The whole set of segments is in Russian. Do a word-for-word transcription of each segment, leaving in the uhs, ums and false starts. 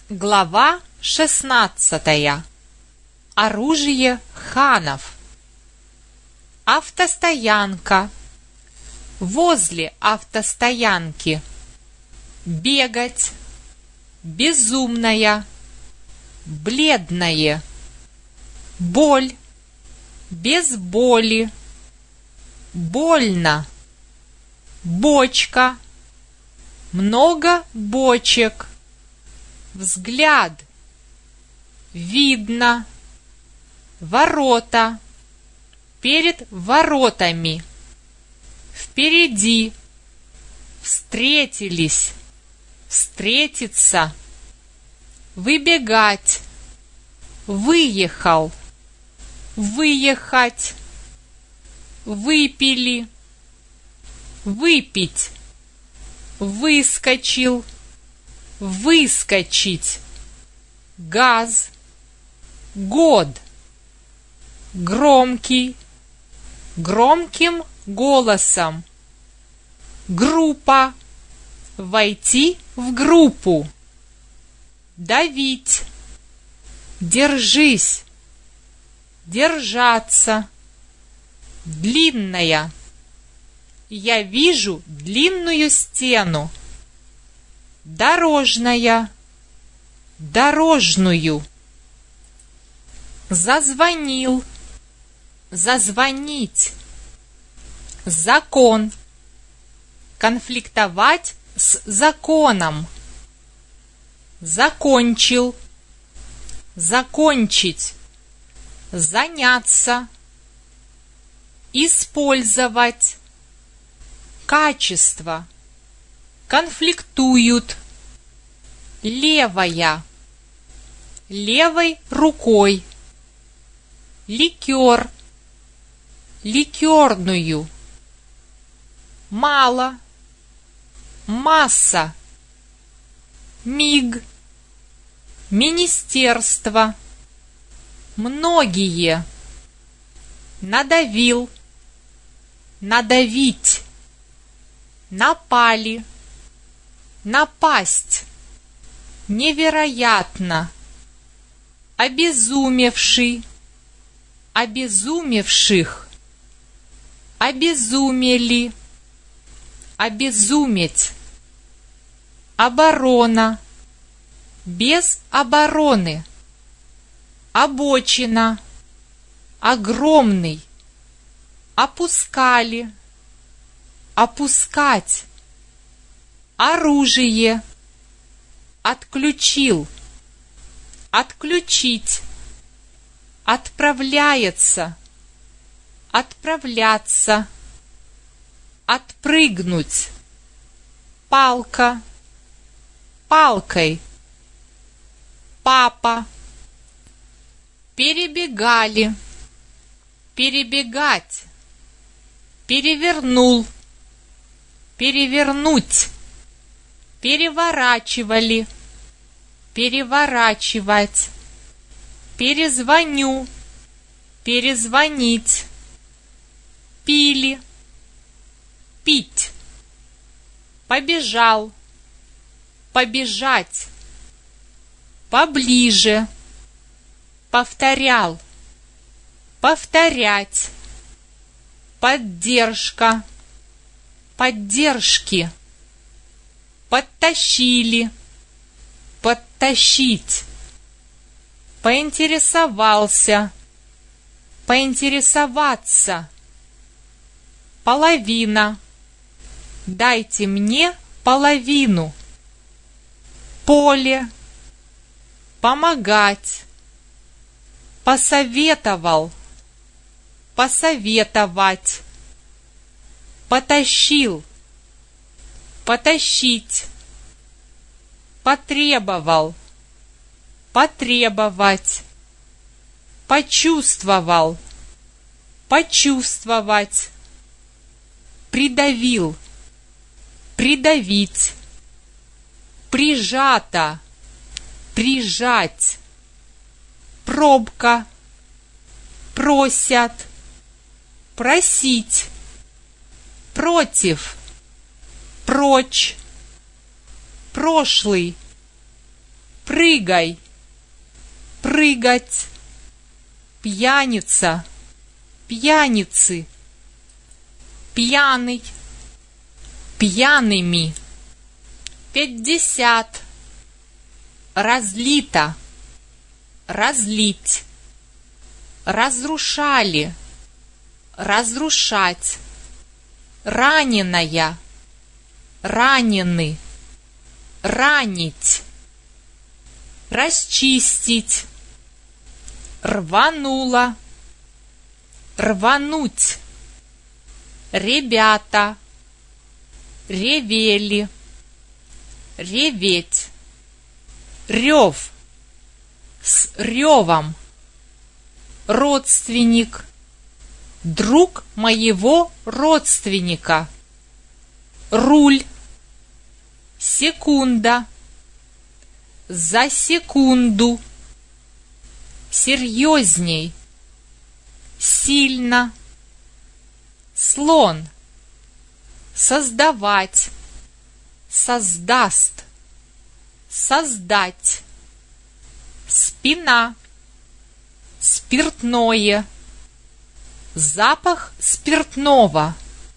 Глава шестнадцатая. Оружие ханов. Автостоянка. Возле автостоянки. Бегать. Безумная. Бледное. Боль. Без боли. Больно. Бочка. Много бочек. Взгляд. Видно. Ворота. Перед воротами. Впереди. Встретились. Встретиться. Выбегать. Выехал. Выехать. Выпили. Выпить. Выскочил. Выскочить. Газ. Год. Громкий. Громким голосом. Группа. Войти в группу. Давить. Держись. Держаться. Длинная. Я вижу длинную стену. Дорожная. Дорожную. Зазвонил. Зазвонить. Закон. Конфликтовать с законом. Закончил. Закончить. Заняться. Использовать. Качество. Конфликтуют. Левая. Левой рукой. Ликер. Ликерную. Мало. Масса. Миг. Министерство. Многие. Надавил. Надавить. Напали. Напасть. Невероятно. Обезумевший. Обезумевших. Обезумели. Обезуметь. Оборона. Без обороны. Обочина. Огромный. Опускали. Опускать. Оружие. Отключил. Отключить. Отправляется. Отправляться. Отпрыгнуть. Палка. Палкой. Папа. Перебегали. Перебегать. Перевернул. Перевернуть. Переворачивали. Переворачивать. Перезвоню. Перезвонить. Пили. Пить. Побежал. Побежать. Поближе. Повторял. Повторять. Поддержка. Поддержки. Подтащили. Подтащить. Поинтересовался. Поинтересоваться. Половина. Дайте мне половину. Поле. Помогать. Посоветовал. Посоветовать. Потащил. Потащить. Потребовал. Потребовать. Почувствовал. Почувствовать. Придавил. Придавить. Прижато. Прижать. Пробка. Просят. Просить. Против. Прочь. Прошлый. Прыгай, прыгать. Пьяница, пьяницы. Пьяный, пьяными. Пятьдесят. Разлито, разлить. Разрушали, разрушать. Раненая, ранены. Ранить. Расчистить. Рванула, рвануть. Ребята, ревели, реветь. Рев, с ревом. Родственник, друг моего родственника. Руль, секунда, за секунду. Серьезней, сильно. Слон, создавать, создаст, создать. Спина, спиртное, запах спиртного.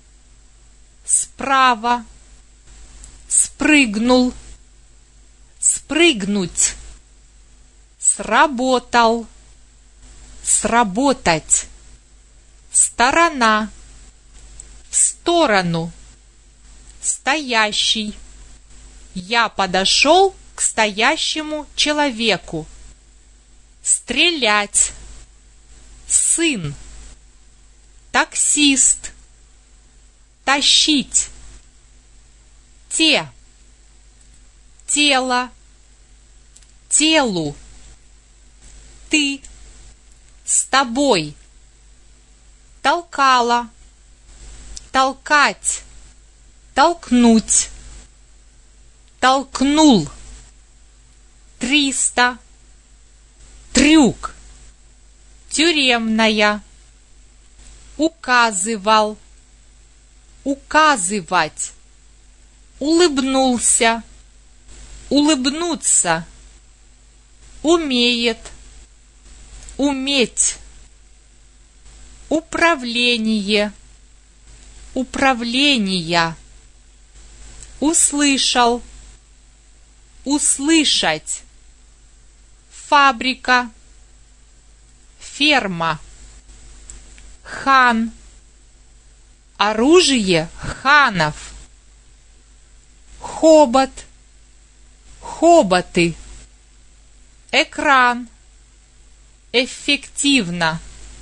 Справа, спрыгнул, спрыгнуть. Сработал, сработать. Сторона, в сторону. Стоящий. Я подошел к стоящему человеку. Стрелять. Сын. Таксист. Тащить. Те. Тело. Телу. Ты. С тобой. Толкала. Толкать. Толкнуть. Толкнул. Триста. Трюк. Тюремная. Указывал. Указывать. Улыбнулся. Улыбнуться. Умеет. Уметь. Управление. Управления. Услышал. Услышать. Фабрика. Ферма. Хан. Оружие ханов. Хобот. Хоботы. Экран. Эффективно.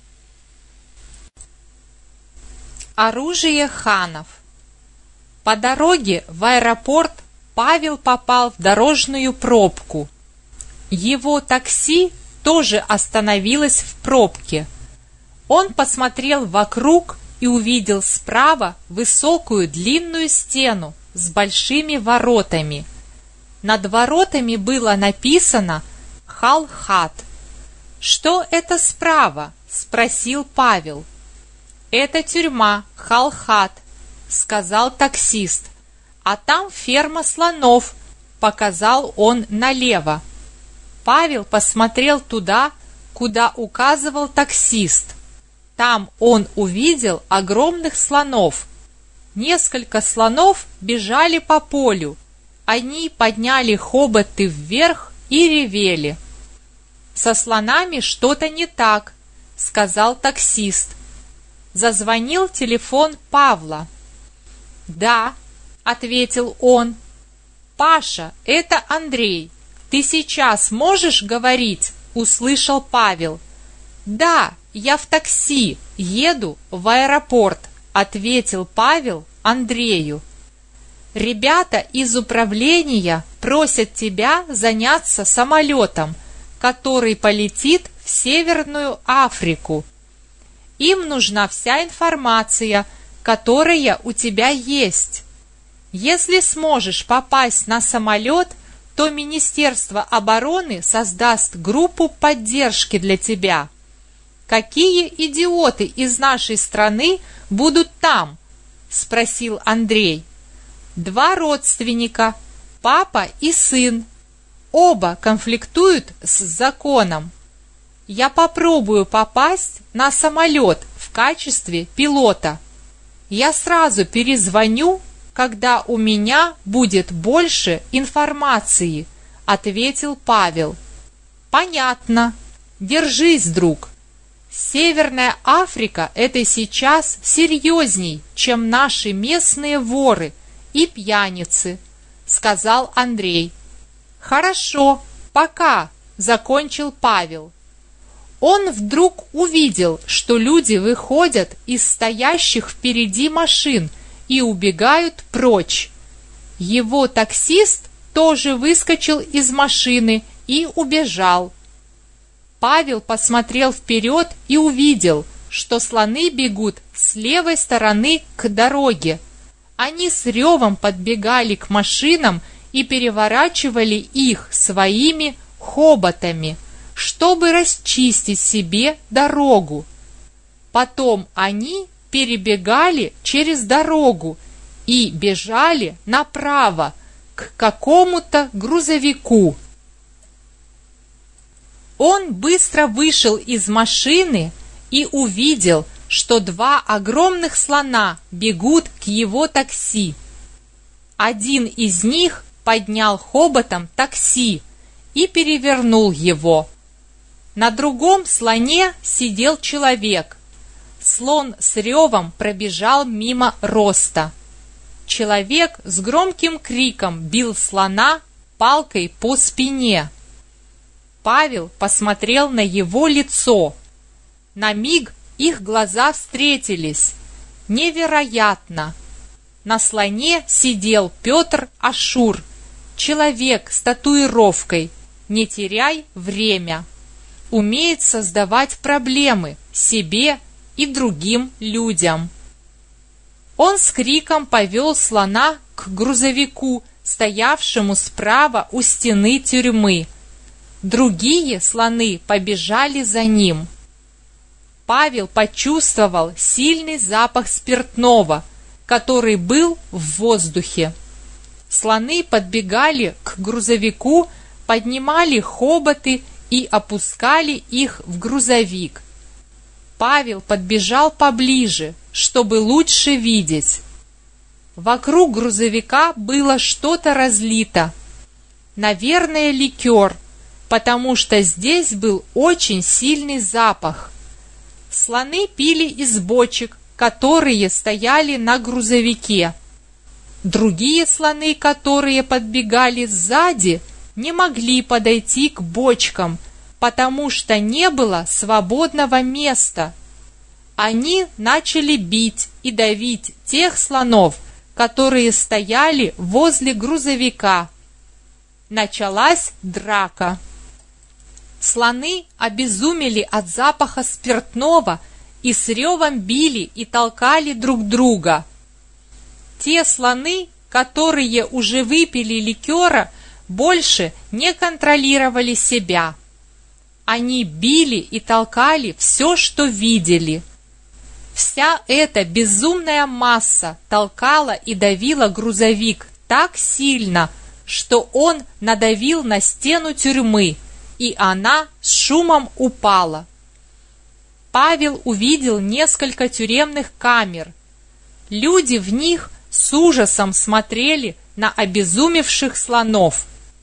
Оружие ханов. По дороге в аэропорт Павел попал в дорожную пробку. Его такси тоже остановилось в пробке. Он посмотрел вокруг и увидел справа высокую длинную стену с большими воротами. Над воротами было написано «Халхат». «Что это справа?» – спросил Павел. «Это тюрьма, Халхат», – сказал таксист. «А там ферма слонов», – показал он налево. Павел посмотрел туда, куда указывал таксист. Там он увидел огромных слонов. Несколько слонов бежали по полю. Они подняли хоботы вверх и ревели. «Со слонами что-то не так», — сказал таксист. Зазвонил телефон Павла. «Да», — ответил он. «Паша, это Андрей. Ты сейчас можешь говорить?» — услышал Павел. «Да, я в такси, еду в аэропорт», — ответил Павел Андрею. «Ребята из управления просят тебя заняться самолетом, который полетит в Северную Африку. Им нужна вся информация, которая у тебя есть. Если сможешь попасть на самолет, то Министерство обороны создаст группу поддержки для тебя. Какие идиоты из нашей страны будут там?» – спросил Андрей. «Два родственника, папа и сын. оба конфликтуют с законом. Я попробую попасть на самолет в качестве пилота. Я сразу перезвоню, когда у меня будет больше информации, ответил Павел. Понятно. Держись, друг. Северная Африка – это сейчас серьезней, чем наши местные воры и пьяницы, сказал Андрей. Хорошо, пока, закончил Павел. Он вдруг увидел, что люди выходят из стоящих впереди машин и убегают прочь. Его таксист тоже выскочил из машины и убежал. Павел посмотрел вперед и увидел, что слоны бегут с левой стороны к дороге. Они с ревом подбегали к машинам и переворачивали их своими хоботами, чтобы расчистить себе дорогу. Потом они перебегали через дорогу и бежали направо к какому-то грузовику. Он быстро вышел из машины и увидел, что два огромных слона бегут к его такси. Один из них поднял хоботом такси и перевернул его. На другом слоне сидел человек. Слон с ревом пробежал мимо роста. Человек с громким криком бил слона палкой по спине. Павел посмотрел на его лицо. На миг их глаза встретились. Невероятно! На слоне сидел Петр Ашур, человек с татуировкой «Не теряй время». Умеет создавать проблемы себе и другим людям. Он с криком повел слона к грузовику, стоявшему справа у стены тюрьмы. Другие слоны побежали за ним. Павел почувствовал сильный запах спиртного, который был в воздухе. Слоны подбегали к грузовику, поднимали хоботы и опускали их в грузовик. Павел подбежал поближе, чтобы лучше видеть. Вокруг грузовика было что-то разлито. Наверное, ликер, потому что здесь был очень сильный запах. Слоны пили из бочек, которые стояли на грузовике. Другие слоны, которые подбегали сзади, не могли подойти к бочкам, потому что не было свободного места. Они начали бить и давить тех слонов, которые стояли возле грузовика. Началась драка. Слоны обезумели от запаха спиртного и с ревом били и толкали друг друга. Те слоны, которые уже выпили ликера, больше не контролировали себя. Они били и толкали все, что видели. Вся эта безумная масса толкала и давила грузовик так сильно, что он надавил на стену тюрьмы, и она с шумом упала. Павел увидел несколько тюремных камер. Люди в них с ужасом смотрели на обезумевших слонов.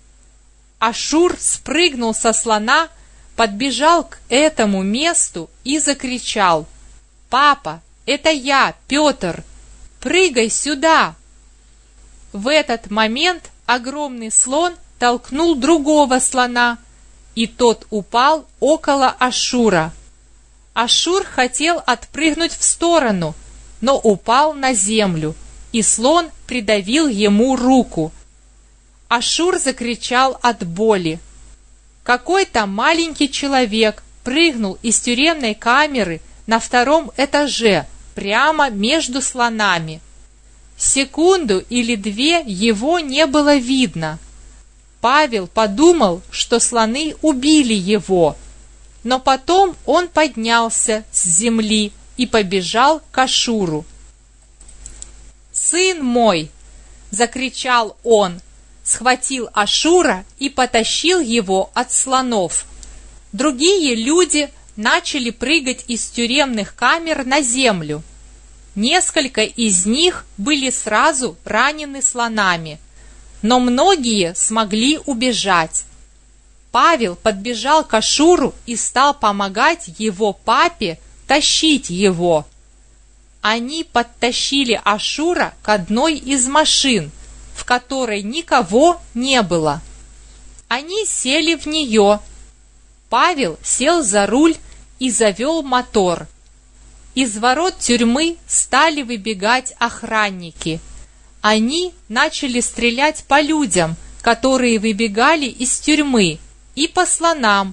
Ашур спрыгнул со слона, подбежал к этому месту и закричал: «Папа, это я, Петр! Прыгай сюда!» В этот момент огромный слон толкнул другого слона, и тот упал около Ашура. Ашур хотел отпрыгнуть в сторону, но упал на землю, и слон придавил ему руку. Ашур закричал от боли. Какой-то маленький человек прыгнул из тюремной камеры на втором этаже, прямо между слонами. Секунду или две его не было видно. Павел подумал, что слоны убили его, но потом он поднялся с земли и побежал к Ашуру. «Сын мой!» — закричал он. схватил Ашура и потащил его от слонов. Другие люди начали прыгать из тюремных камер на землю. Несколько из них были сразу ранены слонами, но многие смогли убежать. Павел подбежал к Ашуру и стал помогать его папе тащить его. Они подтащили Ашура к одной из машин, в которой никого не было. Они сели в нее. Павел сел за руль и завел мотор. Из ворот тюрьмы стали выбегать охранники. Они начали стрелять по людям, которые выбегали из тюрьмы, и по слонам.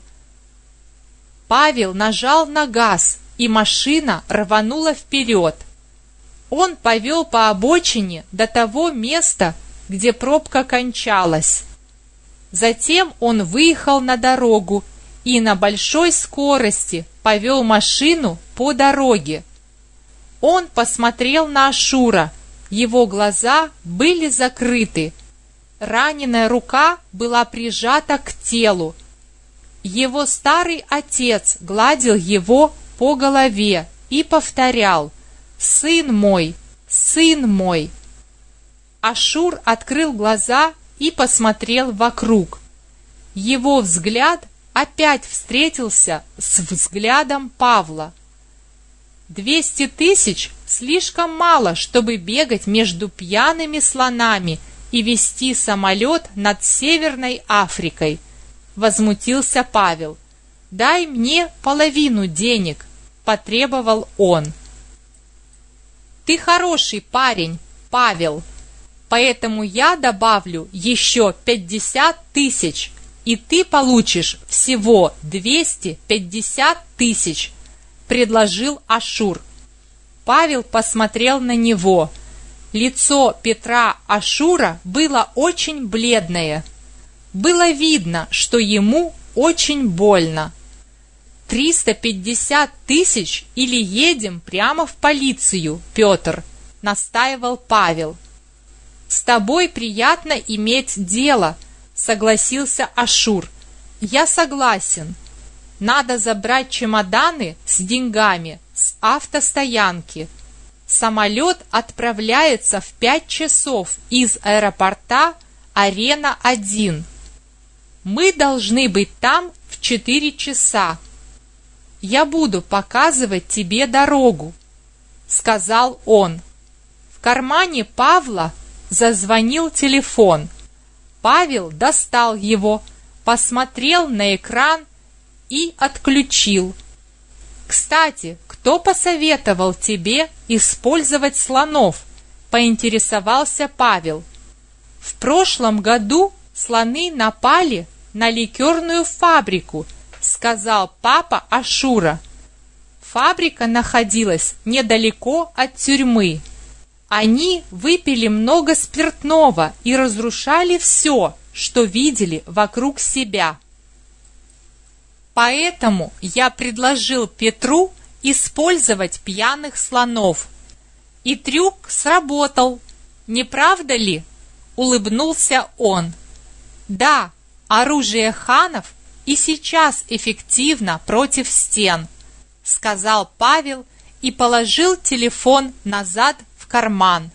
Павел нажал на газ, и машина рванула вперед. Он повел по обочине до того места, где пробка кончалась. Затем он выехал на дорогу и на большой скорости повел машину по дороге. Он посмотрел на Ашура, его глаза были закрыты. Раненая рука была прижата к телу. Его старый отец гладил его по голове и повторял: «Сын мой, сын мой». Ашур открыл глаза и посмотрел вокруг. Его взгляд опять встретился с взглядом Павла. Двести тысяч слишком мало, чтобы бегать между пьяными слонами и вести самолет над Северной Африкой, возмутился Павел. «Дай мне половину денег», — потребовал он. «Ты хороший парень, Павел, поэтому я добавлю еще пятьдесят тысяч, и ты получишь всего двести пятьдесят тысяч», — предложил Ашур. Павел посмотрел на него. Лицо Петра Ашура было очень бледное. Было видно, что ему очень больно. «Триста пятьдесят тысяч или едем прямо в полицию, Петр», — настаивал Павел. «С тобой приятно иметь дело», — согласился Ашур. «Я согласен. Надо забрать чемоданы с деньгами с автостоянки. Самолет отправляется в пять часов из аэропорта Арена один. Мы должны быть там в четыре часа. Я буду показывать тебе дорогу», — сказал он. В кармане Павла зазвонил телефон. Павел достал его, посмотрел на экран и отключил. «Кстати, кто посоветовал тебе использовать слонов?» — поинтересовался Павел. «В прошлом году слоны напали на ликерную фабрику», — сказал папа Ашура. Фабрика находилась недалеко от тюрьмы. Они выпили много спиртного и разрушали все, что видели вокруг себя. Поэтому я предложил Петру использовать пьяных слонов. И трюк сработал, не правда ли? Улыбнулся он. Да, оружие ханов и сейчас эффективно против стен, сказал Павел и положил телефон назад в карман.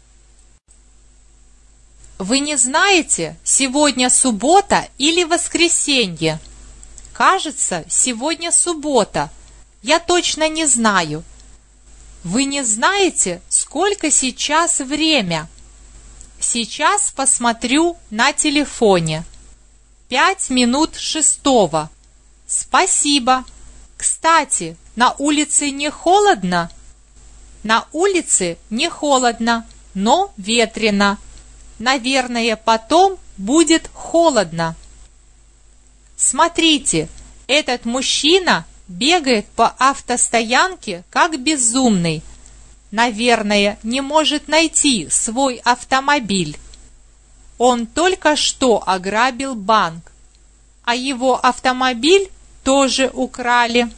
Вы не знаете, сегодня суббота или воскресенье? Кажется, сегодня суббота. Я точно не знаю. Вы не знаете, сколько сейчас время? Сейчас посмотрю на телефоне. Пять минут шестого. Спасибо. Кстати, на улице не холодно? На улице не холодно, но ветрено. Наверное, потом будет холодно. Смотрите, этот мужчина бегает по автостоянке как безумный. Наверное, не может найти свой автомобиль. Он только что ограбил банк, а его автомобиль тоже украли.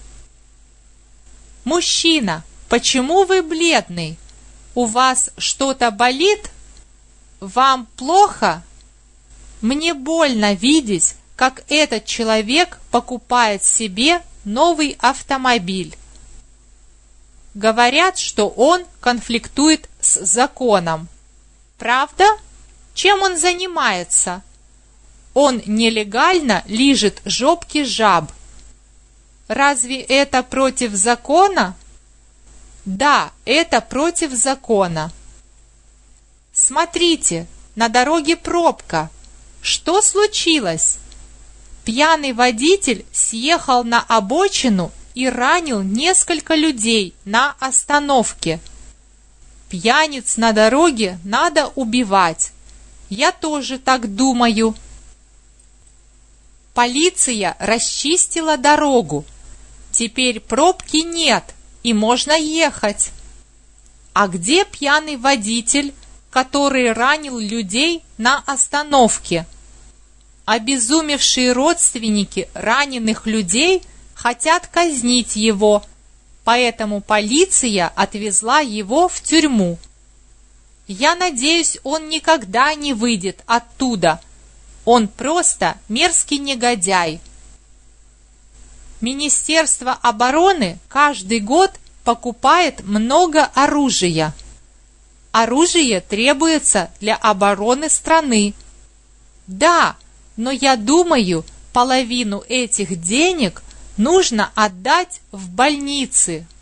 Мужчина, почему вы бледный? У вас что-то болит? Вам плохо? Мне больно видеть, как этот человек покупает себе новый автомобиль. Говорят, что он конфликтует с законом. Правда? Чем он занимается? Он нелегально лижет жопки жаб. Разве это против закона? Да, это против закона. Смотрите, на дороге пробка. Что случилось? Пьяный водитель съехал на обочину и ранил несколько людей на остановке. Пьяниц на дороге надо убивать. Я тоже так думаю. Полиция расчистила дорогу. Теперь пробки нет, и можно ехать. А где пьяный водитель, который ранил людей на остановке? Обезумевшие родственники раненых людей хотят казнить его, поэтому полиция отвезла его в тюрьму. Я надеюсь, он никогда не выйдет оттуда. Он просто мерзкий негодяй. Министерство обороны каждый год покупает много оружия. Оружие требуется для обороны страны. Да, но я думаю, половину этих денег нужно отдать в больницы.